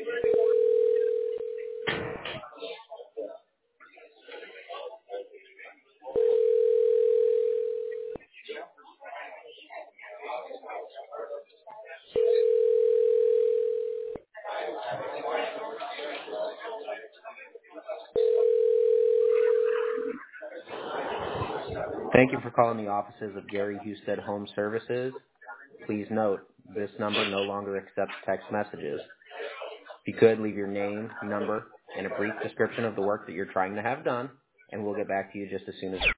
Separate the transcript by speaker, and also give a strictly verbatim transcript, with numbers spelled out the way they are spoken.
Speaker 1: Thank you for calling the offices of Gary Husted Home Services. Please note, this number no longer accepts text messages. If you could, leave your name, number, and a brief description of the work that you're trying to have done, and we'll get back to you just as soon as